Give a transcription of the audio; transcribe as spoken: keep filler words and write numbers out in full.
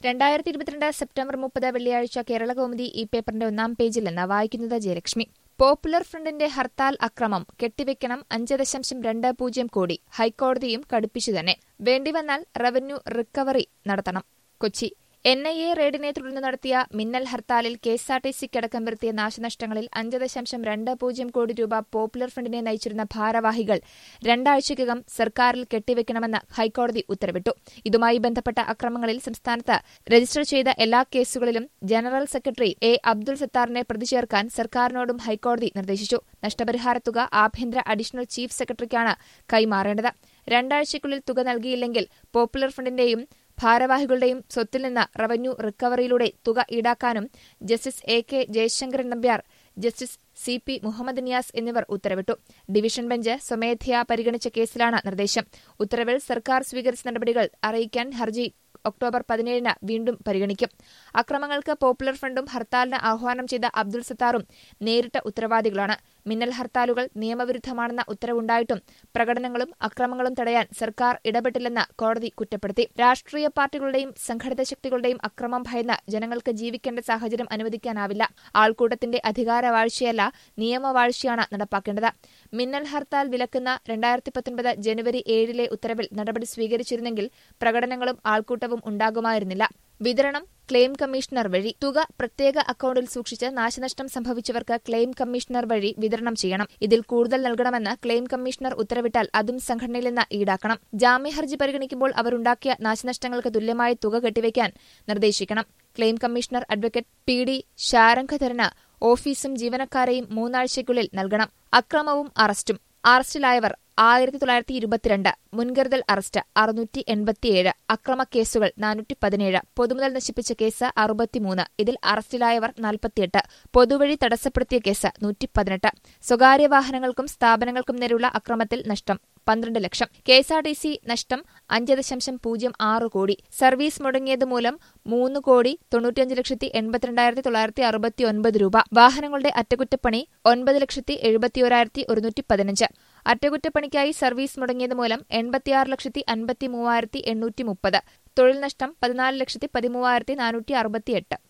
രണ്ടായിരത്തി ഇരുപത്തിരണ്ട് സെപ്റ്റംബർ മുപ്പത് വെള്ളിയാഴ്ച കേരളകൗമുദി ഈ പേപ്പറിന്റെ ഒന്നാം പേജിൽ നിന്ന് വായിക്കുന്നത് ജയലക്ഷ്മി. പോപ്പുലർ ഫ്രണ്ടിന്റെ ഹർത്താൽ അക്രമം കെട്ടിവെക്കണം അഞ്ച് ദശാംശം രണ്ട് പൂജ്യം കോടി ഹൈക്കോടതിയും കടുപ്പിച്ചു തന്നെ. വേണ്ടിവന്നാൽ റവന്യൂ റിക്കവറി നടത്തണം. കൊച്ചി എൻ ഐ എ റെയ്ഡിനെ തുടർന്ന് നടത്തിയ മിന്നൽ ഹർത്താലിൽ കെ എസ് ആർ ടി സിക്കടക്കം വരുത്തിയ നാശനഷ്ടങ്ങളിൽ അഞ്ച് ദശാംശം രണ്ട് പൂജ്യം കോടി രൂപ പോപ്പുലർ ഫ്രണ്ടിനെ നയിച്ചിരുന്ന ഭാരവാഹികൾ രണ്ടാഴ്ചയ്ക്കകം സർക്കാരിൽ കെട്ടിവെക്കണമെന്ന് ഹൈക്കോടതി ഉത്തരവിട്ടു. ഇതുമായി ബന്ധപ്പെട്ട അക്രമങ്ങളിൽ സംസ്ഥാനത്ത് രജിസ്റ്റർ ചെയ്ത എല്ലാ കേസുകളിലും ജനറൽ സെക്രട്ടറി എ അബ്ദുൾ സത്താറിനെ പ്രതി ചേർക്കാൻ സർക്കാരിനോടും ഹൈക്കോടതി നിർദ്ദേശിച്ചു. നഷ്ടപരിഹാരത്തുക ആഭ്യന്തര അഡീഷണൽ ചീഫ് സെക്രട്ടറിക്കാണ് കൈമാറേണ്ടത്. രണ്ടാഴ്ചയ്ക്കുള്ളിൽ തുക നൽകിയില്ലെങ്കിൽ പോപ്പുലർ ഫ്രണ്ടിന്റെയും ഭാരവാഹികളുടെയും സ്വത്തിൽ നിന്ന് റവന്യൂ റിക്കവറിയിലൂടെ തുക ഈടാക്കാനും justice A K Jayasankaran Nambiar, justice C P Muhammad Niyas എന്നിവർ ഉത്തരവിട്ടു. ഡിവിഷൻ ബെഞ്ച് സ്വമേധയാ പരിഗണിച്ച കേസിലാണ് നിർദ്ദേശം. ഉത്തരവിൽ സർക്കാർ സ്വീകരിച്ച നടപടികൾ അറിയിക്കാൻ ഹർജി ഒക്ടോബർ പതിനേഴിന് വീണ്ടും പരിഗണിക്കും. അക്രമങ്ങൾക്ക് പോപ്പുലർ ഫ്രണ്ടും ഹർത്താലിന് ആഹ്വാനം ചെയ്ത അബ്ദുൾ സത്താറും നേരിട്ട ഉത്തരവാദികളാണ്. മിന്നൽ ഹർത്താലുകൾ നിയമവിരുദ്ധമാണെന്ന ഉത്തരവുണ്ടായിട്ടും പ്രകടനങ്ങളും അക്രമങ്ങളും തടയാൻ സർക്കാർ ഇടപെട്ടില്ലെന്ന് കോടതി കുറ്റപ്പെടുത്തി. രാഷ്ട്രീയ പാർട്ടികളുടെയും സംഘടിത ശക്തികളുടെയും അക്രമം ഭയന്ന് ജനങ്ങൾക്ക് ജീവിക്കേണ്ട സാഹചര്യം അനുവദിക്കാനാവില്ല. ആൾക്കൂട്ടത്തിന്റെ അധികാരവാഴ്ചയല്ല, നിയമവാഴ്ചയാണ് നടപ്പാക്കേണ്ടത്. മിന്നൽ ഹർത്താൽ വിലക്കുന്ന രണ്ടായിരത്തി പത്തൊൻപത് ജനുവരി ഏഴിലെ ഉത്തരവിൽ നടപടി സ്വീകരിച്ചിരുന്നെങ്കിൽ പ്രകടനങ്ങളും ആൾക്കൂട്ടവും ഉണ്ടാകുമായിരുന്നില്ല. വിതരണം ക്ലെയിം കമ്മീഷണർ വഴി. തുക പ്രത്യേക അക്കൌണ്ടിൽ സൂക്ഷിച്ച് നാശനഷ്ടം സംഭവിച്ചവർക്ക് ക്ലെയിം കമ്മീഷണർ വഴി വിതരണം ചെയ്യണം. ഇതിൽ കൂടുതൽ നൽകണമെന്ന് ക്ലെയിം കമ്മീഷണർ ഉത്തരവിട്ടാൽ അതും സംഘടനയിൽ നിന്ന് ഈടാക്കണം. ജാമ്യഹർജി പരിഗണിക്കുമ്പോൾ അവരുണ്ടാക്കിയ നാശനഷ്ടങ്ങൾക്ക് തുല്യമായ തുക കെട്ടിവെക്കാൻ നിർദ്ദേശിക്കണം. Claim commissioner advocate P D ശാരംഗധരന് ഓഫീസും ജീവനക്കാരെയും മൂന്നാഴ്ചയ്ക്കുള്ളിൽ നൽകണം. അക്രമവും അറസ്റ്റും. അറസ്റ്റിലായവർ ആയിരത്തി തൊള്ളായിരത്തി ഇരുപത്തിരണ്ട്, മുൻകരുതൽ അറസ്റ്റ് അറുന്നൂറ്റി എൺപത്തിയേഴ്, അക്രമക്കേസുകൾ നാനൂറ്റി പതിനേഴ്, പൊതുമുതൽ നശിപ്പിച്ച കേസ് അറുപത്തിമൂന്ന്, ഇതിൽ അറസ്റ്റിലായവർ നാൽപ്പത്തിയെട്ട്, പൊതുവഴി തടസ്സപ്പെടുത്തിയ കേസ് നൂറ്റി പതിനെട്ട്, സ്വകാര്യ വാഹനങ്ങൾക്കും സ്ഥാപനങ്ങൾക്കും നേരെയുള്ള അക്രമത്തിൽ നഷ്ടം പന്ത്രണ്ട് ലക്ഷം, K S R T C നഷ്ടം അഞ്ച് ദശാംശം പൂജ്യം ആറ് കോടി, സർവീസ് മുടങ്ങിയത് മൂലം മൂന്ന് കോടി തൊണ്ണൂറ്റിയഞ്ച് ലക്ഷത്തി എൺപത്തിരണ്ടായിരത്തി തൊള്ളായിരത്തി അറുപത്തി ഒൻപത് രൂപ, വാഹനങ്ങളുടെ അറ്റകുറ്റപ്പണി ഒൻപത് ലക്ഷത്തി എഴുപത്തിയോരായിരത്തി ഒരുന്നൂറ്റി പതിനഞ്ച്, അറ്റകുറ്റപ്പണിക്കായി സർവീസ് മുടങ്ങിയത് മൂലം എൺപത്തിയാറ് ലക്ഷത്തി അൻപത്തി മൂവായിരത്തി എണ്ണൂറ്റി മുപ്പത്, തൊഴിൽ നഷ്ടം പതിനാല് ലക്ഷത്തി പതിമൂവായിരത്തി നാനൂറ്റി അറുപത്തിയെട്ട്.